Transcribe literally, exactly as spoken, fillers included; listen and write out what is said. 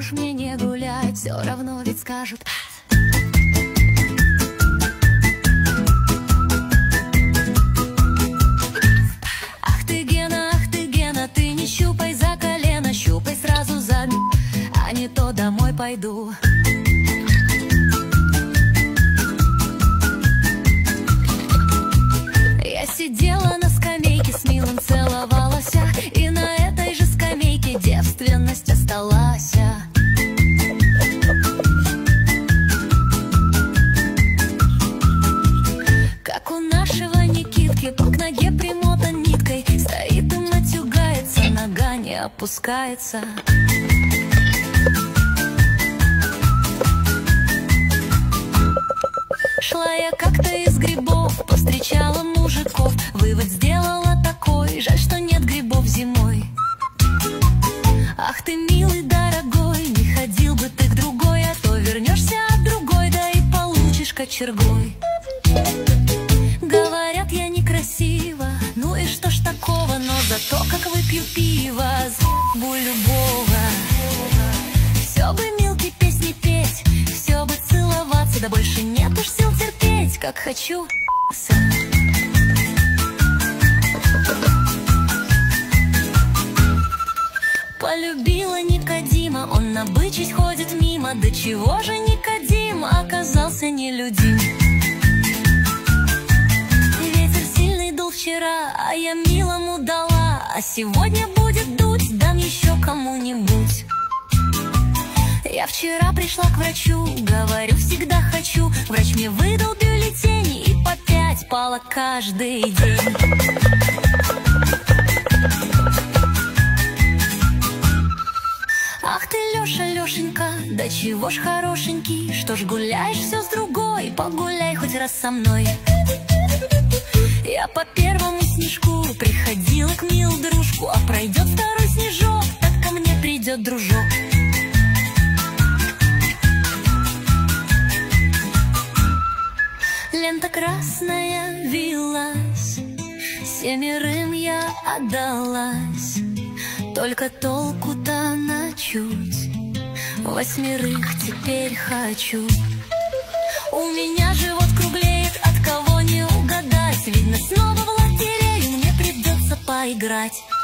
уж мне не гулять, все равно ведь скажут. Ах ты, Гена, ах ты, Гена, ты не щупай за колено, щупай сразу за, а не то домой пойду. Я сидела на скамейке, с милым целовалась, и на этой же скамейке девственность осталась. Как у нашего Никитки, к ноге примотан ниткой, стоит и матюгается, нога не опускается. Шла я как-то из грибов, повстречала мужиков, вывод сделала такой: жаль, что нет грибов зимой. Ах ты, милый, дорогой, не ходил бы ты к другой, а то вернешься от другой, да и получишь кочергой. Говорят, я некрасива, ну и что ж такого, но зато как выпью пиво, с***бу любого. Все бы милки песни петь, все бы целоваться, да больше нет уж сил терпеть, как хочу. Полюбила Никодима, он набычить ходит мимо, да чего же Никодим оказался нелюдим. Ветер сильный дул вчера, а я милому дала, а сегодня будет дуть, дам еще кому-нибудь. Я вчера пришла к врачу, говорю, всегда хочу. Врач мне выдал бюллетень, и по пять пала каждый день. Ах ты, Леша, Лешенька, да чего ж хорошенький, что ж гуляешь все с другой, погуляй хоть раз со мной. Я по первому снежку приходила к милу дружку, а пройдет второй снежок, так ко мне придет дружок. Лента красная вилась, семерым я отдалась, только толку-то на чуть, восьмерых теперь хочу. У меня живот круглеет, от кого не угадать, видно, снова в лотерею мне придется поиграть.